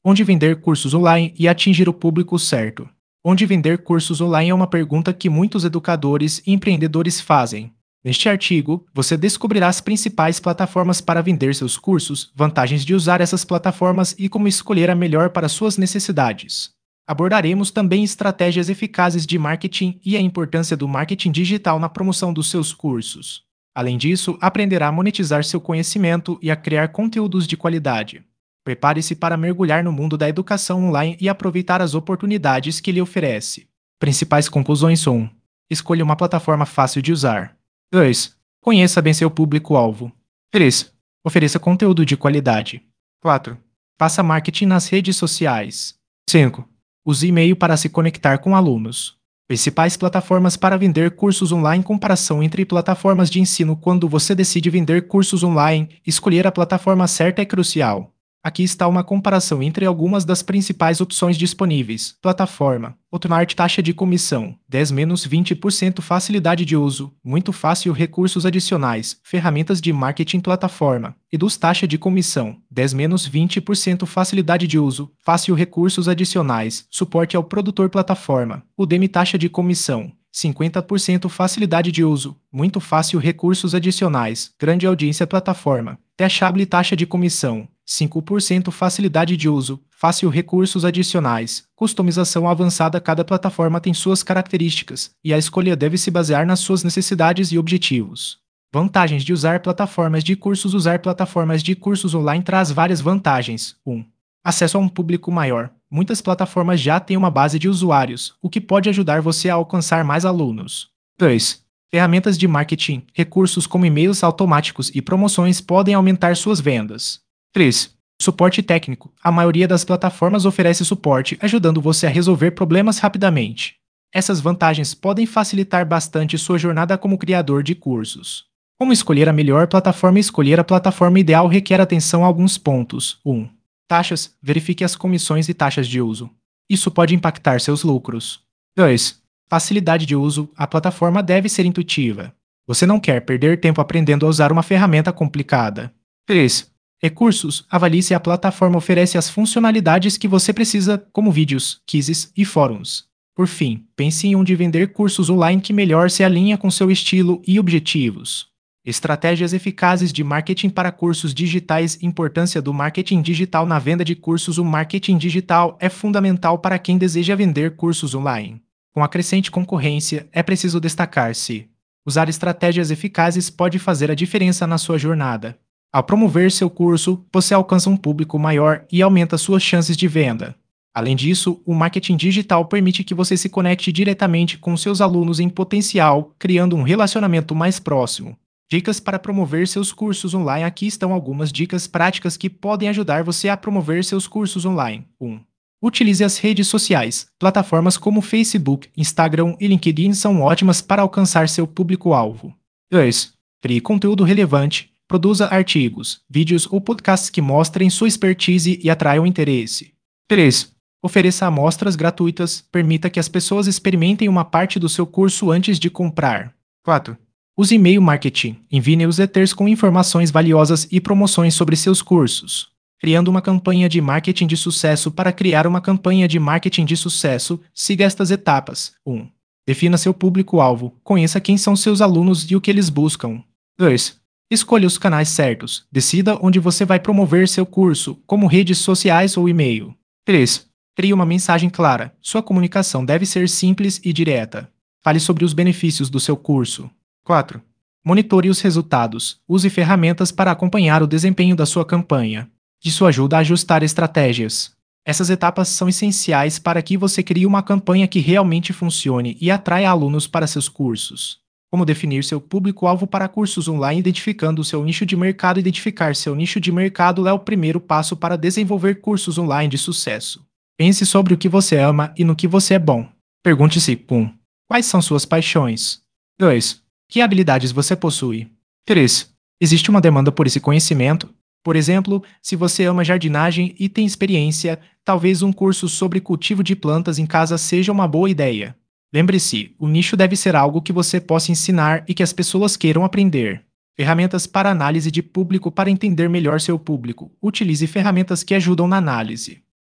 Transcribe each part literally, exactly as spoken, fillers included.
Onde vender cursos online e atingir o público certo? Onde vender cursos online é uma pergunta que muitos educadores e empreendedores fazem. Neste artigo, você descobrirá as principais plataformas para vender seus cursos, vantagens de usar essas plataformas e como escolher a melhor para suas necessidades. Abordaremos também estratégias eficazes de marketing e a importância do marketing digital na promoção dos seus cursos. Além disso, aprenderá a monetizar seu conhecimento e a criar conteúdos de qualidade. Prepare-se para mergulhar no mundo da educação online e aproveitar as oportunidades que lhe oferece. Principais conclusões: um. Escolha uma plataforma fácil de usar. dois. Conheça bem seu público-alvo. três. Ofereça conteúdo de qualidade. quatro. Faça marketing nas redes sociais. cinco. Use e-mail para se conectar com alunos. Principais plataformas para vender cursos online. Comparação entre plataformas de ensino. Quando você decide vender cursos online, escolher a plataforma certa é crucial. Aqui está uma comparação entre algumas das principais opções disponíveis. Plataforma: Hotmart, taxa de comissão dez menos vinte por cento, facilidade de uso, muito fácil, recursos adicionais, ferramentas de marketing. Plataforma: Eduz, taxa de comissão dez menos vinte por cento, facilidade de uso, fácil, recursos adicionais, suporte ao produtor. Plataforma: Udemy, taxa de comissão cinquenta por cento, facilidade de uso, muito fácil, recursos adicionais, grande audiência. Plataforma: Teachable, taxa de comissão cinco por cento, facilidade de uso, fácil, recursos adicionais, customização avançada. Cada plataforma tem suas características, e a escolha deve se basear nas suas necessidades e objetivos. Vantagens de usar plataformas de cursos. Usar plataformas de cursos online traz várias vantagens. um. Acesso a um público maior. Muitas plataformas já têm uma base de usuários, o que pode ajudar você a alcançar mais alunos. dois. Ferramentas de marketing. Recursos como e-mails automáticos e promoções podem aumentar suas vendas. três. Suporte técnico. A maioria das plataformas oferece suporte, ajudando você a resolver problemas rapidamente. Essas vantagens podem facilitar bastante sua jornada como criador de cursos. Como escolher a melhor plataforma? Escolher a plataforma ideal requer atenção a alguns pontos. um. Taxas. Verifique as comissões e taxas de uso. Isso pode impactar seus lucros. dois. Facilidade de uso. A plataforma deve ser intuitiva. Você não quer perder tempo aprendendo a usar uma ferramenta complicada. três. Recursos. Avalie se a plataforma oferece as funcionalidades que você precisa, como vídeos, quizzes e fóruns. Por fim, pense em onde vender cursos online que melhor se alinha com seu estilo e objetivos. Estratégias eficazes de marketing para cursos digitais. Importância do marketing digital na venda de cursos. O marketing digital é fundamental para quem deseja vender cursos online. Com a crescente concorrência, é preciso destacar-se. Usar estratégias eficazes pode fazer a diferença na sua jornada. Ao promover seu curso, você alcança um público maior e aumenta suas chances de venda. Além disso, o marketing digital permite que você se conecte diretamente com seus alunos em potencial, criando um relacionamento mais próximo. Dicas para promover seus cursos online. Aqui estão algumas dicas práticas que podem ajudar você a promover seus cursos online. um. Utilize as redes sociais. Plataformas como Facebook, Instagram e LinkedIn são ótimas para alcançar seu público-alvo. dois. Crie conteúdo relevante. Produza artigos, vídeos ou podcasts que mostrem sua expertise e atraiam interesse. três. Ofereça amostras gratuitas. Permita que as pessoas experimentem uma parte do seu curso antes de comprar. quatro. Use e-mail marketing. Envie newsletters com informações valiosas e promoções sobre seus cursos. Criando uma campanha de marketing de sucesso. Para criar uma campanha de marketing de sucesso, siga estas etapas. um. Defina seu público-alvo. Conheça quem são seus alunos e o que eles buscam. dois. Escolha os canais certos. Decida onde você vai promover seu curso, como redes sociais ou e-mail. três. Crie uma mensagem clara. Sua comunicação deve ser simples e direta. Fale sobre os benefícios do seu curso. quatro. Monitore os resultados. Use ferramentas para acompanhar o desempenho da sua campanha. Isso ajuda a ajustar estratégias. Essas etapas são essenciais para que você crie uma campanha que realmente funcione e atraia alunos para seus cursos. Como definir seu público-alvo para cursos online? Identificando o seu nicho de mercado. Identificar seu nicho de mercado é o primeiro passo para desenvolver cursos online de sucesso. Pense sobre o que você ama e no que você é bom. Pergunte-se: um. Quais são suas paixões? dois. Que habilidades você possui? três. Existe uma demanda por esse conhecimento? Por exemplo, se você ama jardinagem e tem experiência, talvez um curso sobre cultivo de plantas em casa seja uma boa ideia. Lembre-se, o nicho deve ser algo que você possa ensinar e que as pessoas queiram aprender. Ferramentas para análise de público. Para entender melhor seu público, utilize ferramentas que ajudam na análise.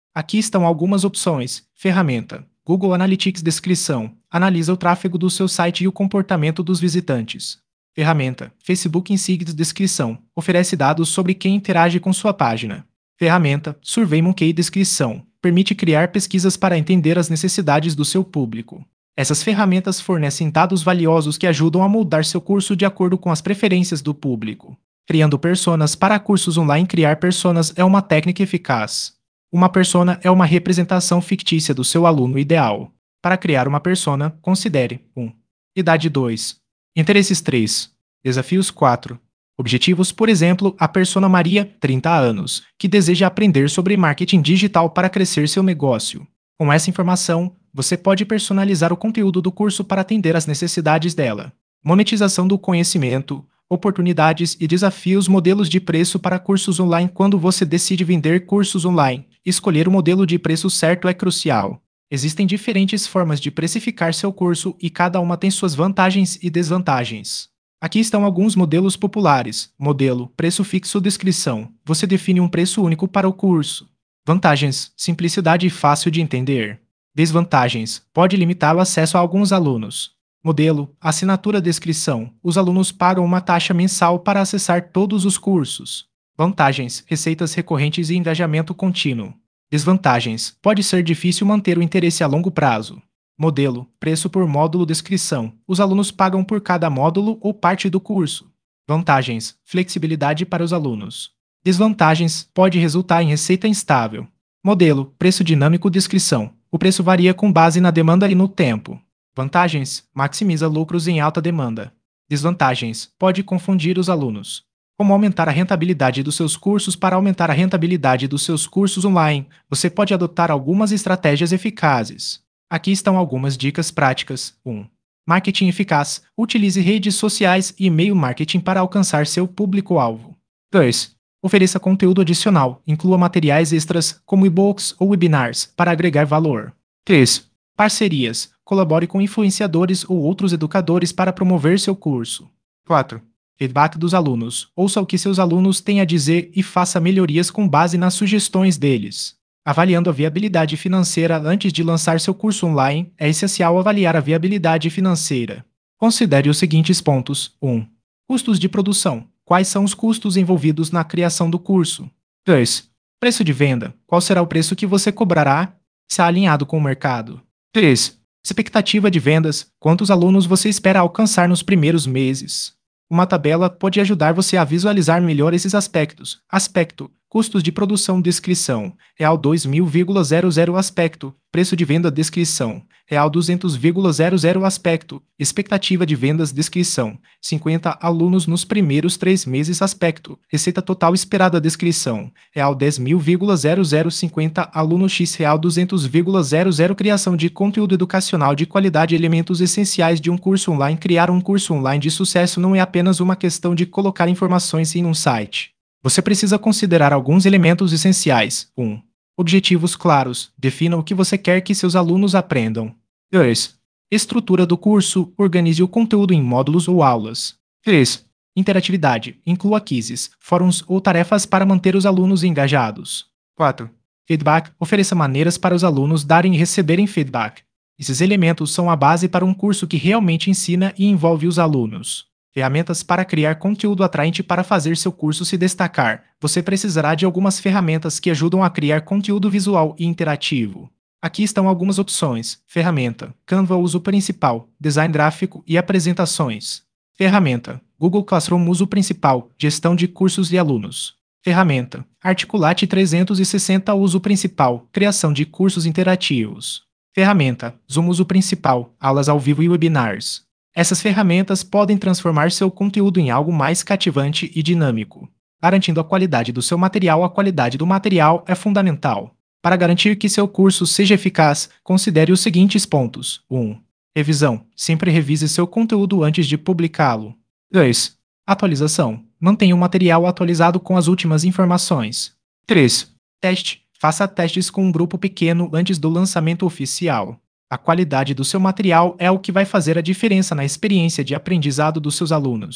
Aqui estão algumas opções. Ferramenta: Google Analytics. Descrição: analisa o tráfego do seu site e o comportamento dos visitantes. Ferramenta: Facebook Insights. Descrição: oferece dados sobre quem interage com sua página. Ferramenta: SurveyMonkey. Descrição: permite criar pesquisas para entender as necessidades do seu público. Essas ferramentas fornecem dados valiosos que ajudam a moldar seu curso de acordo com as preferências do público. Criando personas para cursos online. Criar personas é uma técnica eficaz. Uma persona é uma representação fictícia do seu aluno ideal. Para criar uma persona, considere um. Idade dois. Interesses três. Desafios quatro. Objetivos, por exemplo, a persona Maria, trinta anos, que deseja aprender sobre marketing digital para crescer seu negócio. Com essa informação, você pode personalizar o conteúdo do curso para atender às necessidades dela. Monetização do conhecimento, oportunidades e desafios. Modelos de preço para cursos online. Quando você decide vender cursos online, escolher o modelo de preço certo é crucial. Existem diferentes formas de precificar seu curso e cada uma tem suas vantagens e desvantagens. Aqui estão alguns modelos populares. Modelo: preço fixo. Descrição: você define um preço único para o curso. Vantagens: simplicidade e fácil de entender. Desvantagens: pode limitar o acesso a alguns alunos. Modelo: assinatura. Descrição: os alunos pagam uma taxa mensal para acessar todos os cursos. Vantagens: receitas recorrentes e engajamento contínuo. Desvantagens: pode ser difícil manter o interesse a longo prazo. Modelo: preço por módulo. Descrição: os alunos pagam por cada módulo ou parte do curso. Vantagens: flexibilidade para os alunos. Desvantagens: pode resultar em receita instável. Modelo: preço dinâmico. Descrição: o preço varia com base na demanda e no tempo. Vantagens: maximiza lucros em alta demanda. Desvantagens: pode confundir os alunos. Como aumentar a rentabilidade dos seus cursos? Para aumentar a rentabilidade dos seus cursos online, você pode adotar algumas estratégias eficazes. Aqui estão algumas dicas práticas. um. Marketing eficaz. Utilize redes sociais e e-mail marketing para alcançar seu público-alvo. dois. Ofereça conteúdo adicional. Inclua materiais extras, como e-books ou webinars, para agregar valor. três. Parcerias. Colabore com influenciadores ou outros educadores para promover seu curso. quatro. Feedback dos alunos. Ouça o que seus alunos têm a dizer e faça melhorias com base nas sugestões deles. Avaliando a viabilidade financeira. Antes de lançar seu curso online, é essencial avaliar a viabilidade financeira. Considere os seguintes pontos. um. Custos de produção. Quais são os custos envolvidos na criação do curso? dois. Preço de venda. Qual será o preço que você cobrará? Se alinhado com o mercado. três. Expectativa de vendas. Quantos alunos você espera alcançar nos primeiros meses? Uma tabela pode ajudar você a visualizar melhor esses aspectos. Aspecto: custos de produção. Descrição: real dois mil vírgula zero zero. Aspecto: preço de venda. Descrição: real duzentos vírgula zero zero. Aspecto: expectativa de vendas. Descrição: cinquenta alunos nos primeiros três meses. Aspecto: receita total esperada. Descrição: real dez mil vírgula zero zero. cinquenta alunos x real duzentos vírgula zero zero. Criação de conteúdo educacional de qualidade. Elementos essenciais de um curso online. Criar um curso online de sucesso não é apenas uma questão de colocar informações em um site. Você precisa considerar alguns elementos essenciais. um. Objetivos claros. Defina o que você quer que seus alunos aprendam. dois. Estrutura do curso. Organize o conteúdo em módulos ou aulas. três. Interatividade. Inclua quizzes, fóruns ou tarefas para manter os alunos engajados. quatro. Feedback. Ofereça maneiras para os alunos darem e receberem feedback. Esses elementos são a base para um curso que realmente ensina e envolve os alunos. Ferramentas para criar conteúdo atraente. Para fazer seu curso se destacar, você precisará de algumas ferramentas que ajudam a criar conteúdo visual e interativo. Aqui estão algumas opções. Ferramenta: Canva. Uso principal: design gráfico e apresentações. Ferramenta: Google Classroom. Uso principal: gestão de cursos e alunos. Ferramenta: Articulate trezentos e sessenta. Uso principal: criação de cursos interativos. Ferramenta: Zoom. Uso principal: aulas ao vivo e webinars. Essas ferramentas podem transformar seu conteúdo em algo mais cativante e dinâmico. Garantindo a qualidade do seu material. A qualidade do material é fundamental. Para garantir que seu curso seja eficaz, considere os seguintes pontos. um. Revisão. Sempre revise seu conteúdo antes de publicá-lo. dois. Atualização. Mantenha o material atualizado com as últimas informações. três. Teste. Faça testes com um grupo pequeno antes do lançamento oficial. A qualidade do seu material é o que vai fazer a diferença na experiência de aprendizado dos seus alunos.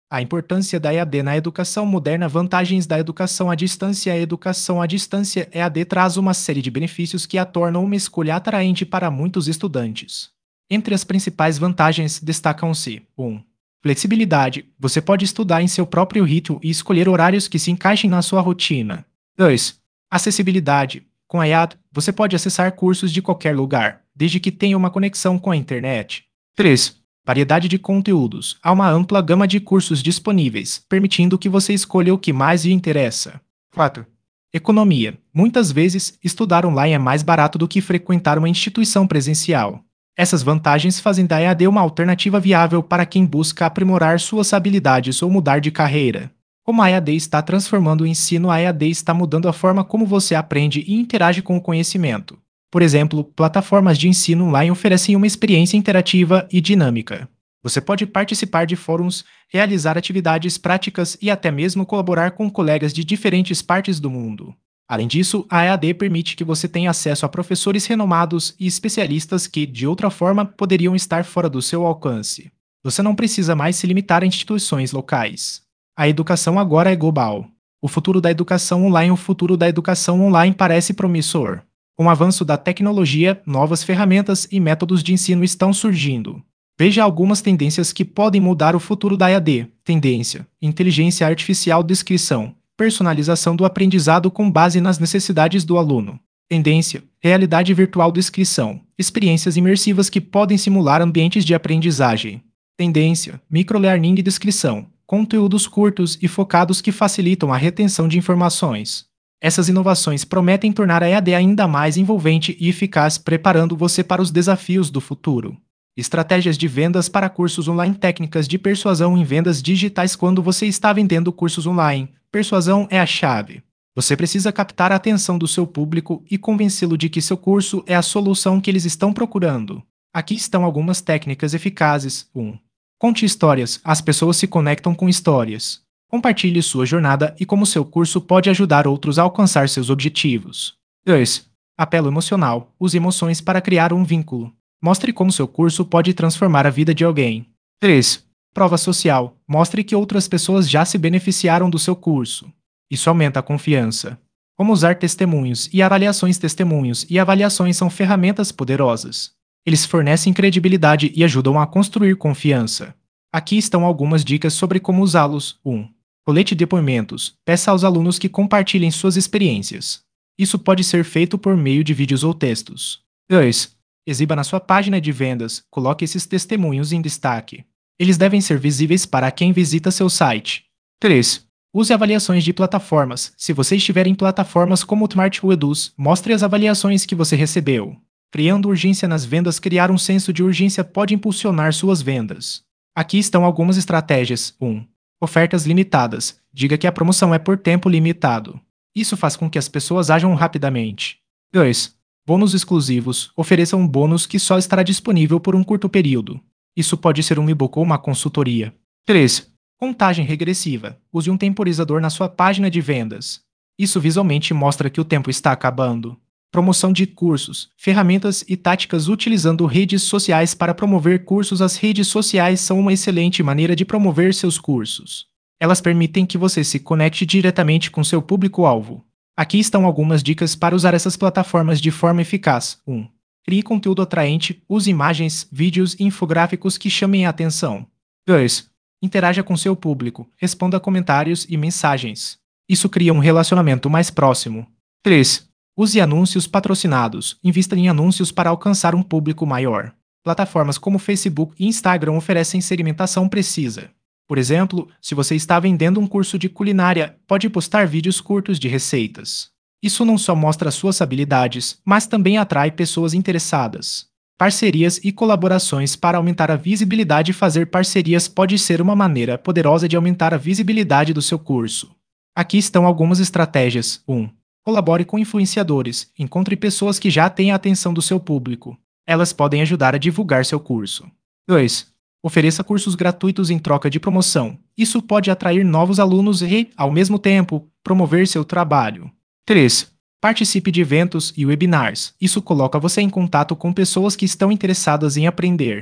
A importância da E A D na educação moderna, vantagens da educação à distância. A educação à distância E A D traz uma série de benefícios que a tornam uma escolha atraente para muitos estudantes. Entre as principais vantagens destacam-se: um. Flexibilidade. Você pode estudar em seu próprio ritmo e escolher horários que se encaixem na sua rotina. dois. Acessibilidade. Com a E A D, você pode acessar cursos de qualquer lugar, desde que tenha uma conexão com a internet. três. Variedade de conteúdos. Há uma ampla gama de cursos disponíveis, permitindo que você escolha o que mais lhe interessa. quatro. Economia. Muitas vezes, estudar online é mais barato do que frequentar uma instituição presencial. Essas vantagens fazem da E A D uma alternativa viável para quem busca aprimorar suas habilidades ou mudar de carreira. Como a E A D está transformando o ensino, a E A D está mudando a forma como você aprende e interage com o conhecimento. Por exemplo, plataformas de ensino online oferecem uma experiência interativa e dinâmica. Você pode participar de fóruns, realizar atividades práticas e até mesmo colaborar com colegas de diferentes partes do mundo. Além disso, a E A D permite que você tenha acesso a professores renomados e especialistas que, de outra forma, poderiam estar fora do seu alcance. Você não precisa mais se limitar a instituições locais. A educação agora é global. O futuro da educação online O futuro da educação online parece promissor. Com o avanço da tecnologia, novas ferramentas e métodos de ensino estão surgindo. Veja algumas tendências que podem mudar o futuro da E A D. Tendência: inteligência artificial, descrição, personalização do aprendizado com base nas necessidades do aluno. Tendência: realidade virtual, descrição, experiências imersivas que podem simular ambientes de aprendizagem. Tendência: microlearning e descrição, conteúdos curtos e focados que facilitam a retenção de informações. Essas inovações prometem tornar a E A D ainda mais envolvente e eficaz, preparando você para os desafios do futuro. Estratégias de vendas para cursos online. Técnicas de persuasão em vendas digitais. Quando você está vendendo cursos online, persuasão é a chave. Você precisa captar a atenção do seu público e convencê-lo de que seu curso é a solução que eles estão procurando. Aqui estão algumas técnicas eficazes. um. Conte histórias. As pessoas se conectam com histórias. Compartilhe sua jornada e como seu curso pode ajudar outros a alcançar seus objetivos. dois. Apelo emocional. Use emoções para criar um vínculo. Mostre como seu curso pode transformar a vida de alguém. três. Prova social. Mostre que outras pessoas já se beneficiaram do seu curso. Isso aumenta a confiança. Como usar testemunhos e avaliações. Testemunhos e avaliações são ferramentas poderosas. Eles fornecem credibilidade e ajudam a construir confiança. Aqui estão algumas dicas sobre como usá-los. um. Colete de depoimentos. Peça aos alunos que compartilhem suas experiências. Isso pode ser feito por meio de vídeos ou textos. dois. Exiba na sua página de vendas. Coloque esses testemunhos em destaque. Eles devem ser visíveis para quem visita seu site. três. Use avaliações de plataformas. Se você estiver em plataformas como o SmartEdus, mostre as avaliações que você recebeu. Criando urgência nas vendas. Criar um senso de urgência pode impulsionar suas vendas. Aqui estão algumas estratégias. um. Ofertas limitadas. Diga que a promoção é por tempo limitado. Isso faz com que as pessoas ajam rapidamente. dois. Bônus exclusivos. Ofereça um bônus que só estará disponível por um curto período. Isso pode ser um e-book ou uma consultoria. três. Contagem regressiva. Use um temporizador na sua página de vendas. Isso visualmente mostra que o tempo está acabando. Promoção de cursos, ferramentas e táticas utilizando redes sociais para promover cursos. As redes sociais são uma excelente maneira de promover seus cursos. Elas permitem que você se conecte diretamente com seu público-alvo. Aqui estão algumas dicas para usar essas plataformas de forma eficaz. um. Crie conteúdo atraente, use imagens, vídeos e infográficos que chamem a atenção. dois. Interaja com seu público, responda comentários e mensagens. Isso cria um relacionamento mais próximo. três. Use anúncios patrocinados. Invista em anúncios para alcançar um público maior. Plataformas como Facebook e Instagram oferecem segmentação precisa. Por exemplo, se você está vendendo um curso de culinária, pode postar vídeos curtos de receitas. Isso não só mostra suas habilidades, mas também atrai pessoas interessadas. Parcerias e colaborações para aumentar a visibilidade. Fazer parcerias pode ser uma maneira poderosa de aumentar a visibilidade do seu curso. Aqui estão algumas estratégias. um. Colabore com influenciadores. Encontre pessoas que já têm a atenção do seu público. Elas podem ajudar a divulgar seu curso. dois. Ofereça cursos gratuitos em troca de promoção. Isso pode atrair novos alunos e, ao mesmo tempo, promover seu trabalho. três. Participe de eventos e webinars. Isso coloca você em contato com pessoas que estão interessadas em aprender.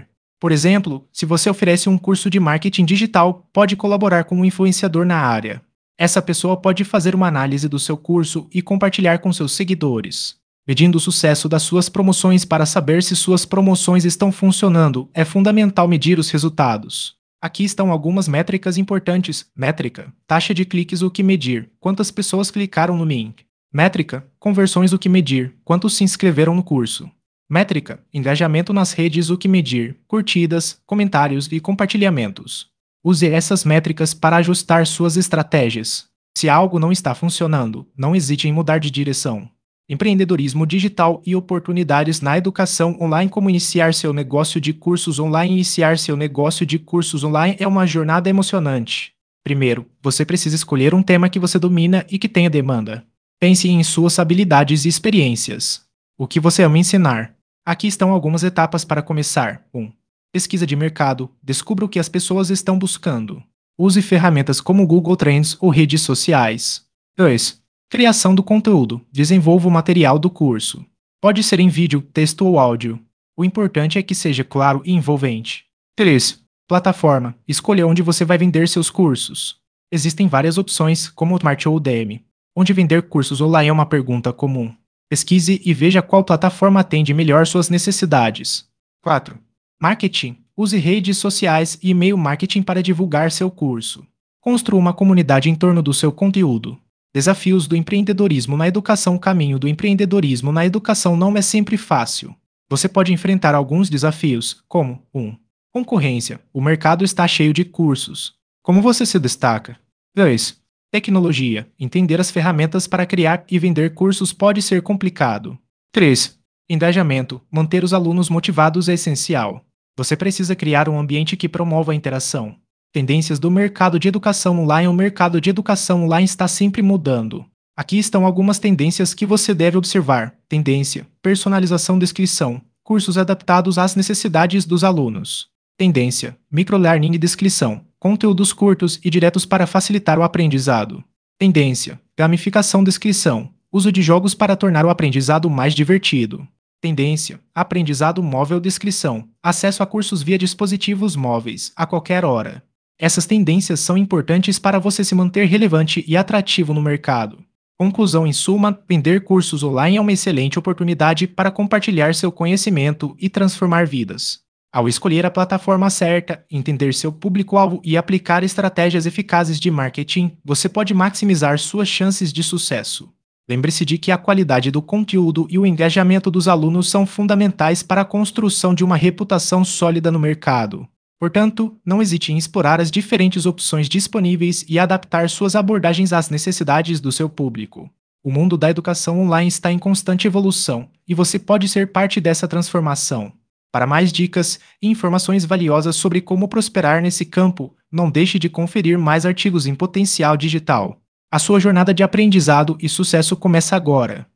Por exemplo, se você oferece um curso de marketing digital, pode colaborar com um influenciador na área. Essa pessoa pode fazer uma análise do seu curso e compartilhar com seus seguidores. Medindo o sucesso das suas promoções para saber se suas promoções estão funcionando, é fundamental medir os resultados. Aqui estão algumas métricas importantes. Métrica: taxa de cliques, o que medir, quantas pessoas clicaram no link. Métrica: conversões, o que medir, quantos se inscreveram no curso. Métrica: engajamento nas redes, o que medir, curtidas, comentários e compartilhamentos. Use essas métricas para ajustar suas estratégias. Se algo não está funcionando, não hesite em mudar de direção. Empreendedorismo digital e oportunidades na educação online. Como iniciar seu negócio de cursos online? Iniciar seu negócio de cursos online é uma jornada emocionante. Primeiro, você precisa escolher um tema que você domina e que tenha demanda. Pense em suas habilidades e experiências. O que você ama ensinar? Aqui estão algumas etapas para começar. um. Pesquisa de mercado. Descubra o que as pessoas estão buscando. Use ferramentas como Google Trends ou redes sociais. dois. Criação do conteúdo. Desenvolva o material do curso. Pode ser em vídeo, texto ou áudio. O importante é que seja claro e envolvente. três. Plataforma. Escolha onde você vai vender seus cursos. Existem várias opções, como o Hotmart ou Udemy. Onde vender cursos online é uma pergunta comum. Pesquise e veja qual plataforma atende melhor suas necessidades. quatro. Marketing. Use redes sociais e e-mail marketing para divulgar seu curso. Construa uma comunidade em torno do seu conteúdo. Desafios do empreendedorismo na educação. O caminho do empreendedorismo na educação não é sempre fácil. Você pode enfrentar alguns desafios, como um. Concorrência. O mercado está cheio de cursos. Como você se destaca? dois. Tecnologia. Entender as ferramentas para criar e vender cursos pode ser complicado. três. Engajamento. Manter os alunos motivados é essencial. Você precisa criar um ambiente que promova a interação. Tendências do mercado de educação online. O mercado de educação online está sempre mudando. Aqui estão algumas tendências que você deve observar. Tendência: personalização de inscrição. Cursos adaptados às necessidades dos alunos. Tendência: microlearning de inscrição. Conteúdos curtos e diretos para facilitar o aprendizado. Tendência: gamificação de inscrição. Uso de jogos para tornar o aprendizado mais divertido. Tendência: aprendizado móvel de inscrição. Acesso a cursos via dispositivos móveis, a qualquer hora. Essas tendências são importantes para você se manter relevante e atrativo no mercado. Conclusão: em suma, vender cursos online é uma excelente oportunidade para compartilhar seu conhecimento e transformar vidas. Ao escolher a plataforma certa, entender seu público-alvo e aplicar estratégias eficazes de marketing, você pode maximizar suas chances de sucesso. Lembre-se de que a qualidade do conteúdo e o engajamento dos alunos são fundamentais para a construção de uma reputação sólida no mercado. Portanto, não hesite em explorar as diferentes opções disponíveis e adaptar suas abordagens às necessidades do seu público. O mundo da educação online está em constante evolução, e você pode ser parte dessa transformação. Para mais dicas e informações valiosas sobre como prosperar nesse campo, não deixe de conferir mais artigos em Potencial Digital. A sua jornada de aprendizado e sucesso começa agora.